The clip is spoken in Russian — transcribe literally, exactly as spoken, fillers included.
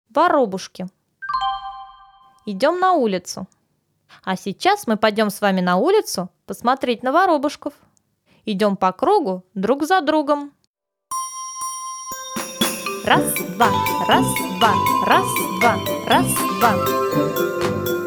Воробушки. Идем на улицу. А сейчас мы пойдем с вами на улицу посмотреть на воробушков. Идем по кругу друг за другом. Раз, два, раз, два, раз, два, раз, два.